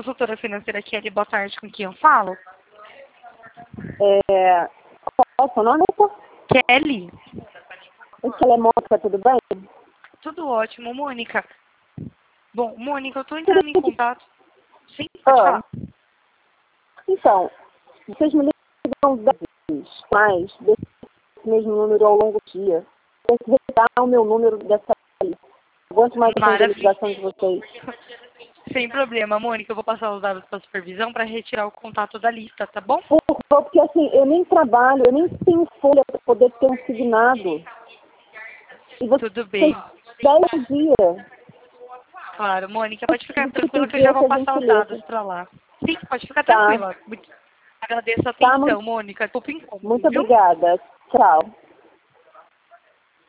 consultora financeira Kelly, boa tarde, com quem eu falo? Qual é o seu nome? Kelly? Esse é Mônica, tudo bem? Tudo ótimo, Mônica. Bom, Mônica, eu tô entrando em contato. Sim, pode falar. Então, vocês me ligam 10 vezes, mas desse mesmo número ao longo do dia. Tem que retirar o meu número dessa lista. Não aguento mais a ligação de vocês. Sem problema, Mônica, eu vou passar os dados para a supervisão para retirar o contato da lista, tá bom? Por favor, porque assim, eu nem trabalho, eu nem tenho folha para poder ter um signado. E você Tudo bem. 10 dias. Claro, Mônica, pode ficar tranquila que eu já vou passar os dados para lá. Sim, pode ficar tranquila. Agradeço a atenção, Mônica. Tô incômodo, Muito viu? obrigada. Tchau.